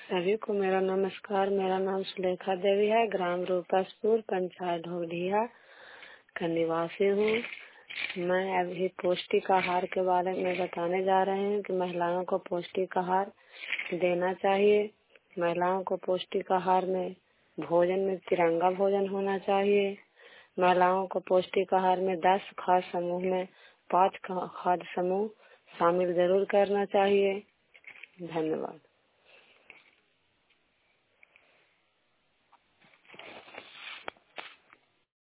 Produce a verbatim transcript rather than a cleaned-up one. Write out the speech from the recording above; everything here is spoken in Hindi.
सभी को मेरा नमस्कार। मेरा नाम सुलेखा देवी है, ग्राम रूपसपुर, पंचायत ढोडिया का निवासी हूँ। मैं अभी पौष्टिक आहार के बारे में बताने जा रहे हैं कि महिलाओं को पौष्टिक आहार देना चाहिए। महिलाओं को पौष्टिक आहार में भोजन में तिरंगा भोजन होना चाहिए। महिलाओं को पौष्टिक आहार में दस खाद्य समूह में पाँच खाद्य समूह शामिल जरूर करना चाहिए। धन्यवाद।